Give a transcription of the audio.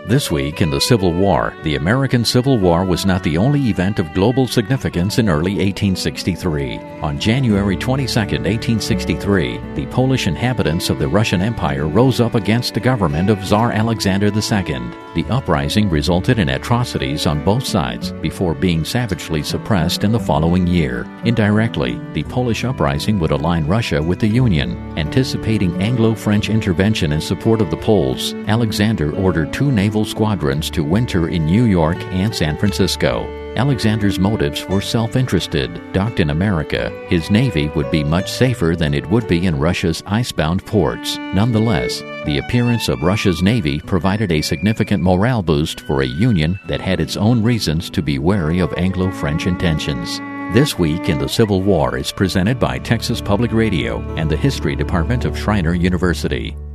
This week in the Civil War, the American Civil War was not the only event of global significance in early 1863. On January 22, 1863, the Polish inhabitants of the Russian Empire rose up against the government of Tsar Alexander II. The uprising resulted in atrocities on both sides before being savagely suppressed in the following year. Indirectly, the Polish uprising would align Russia with the Union. Anticipating Anglo-French intervention in support of the Poles, Alexander ordered two naval squadrons to winter in New York and San Francisco. Alexander's motives were self-interested. Docked in America, his navy would be much safer than it would be in Russia's icebound ports. Nonetheless, the appearance of Russia's navy provided a significant morale boost for a union that had its own reasons to be wary of Anglo-French intentions. This Week in the Civil War is presented by Texas Public Radio and the History Department of Schreiner University.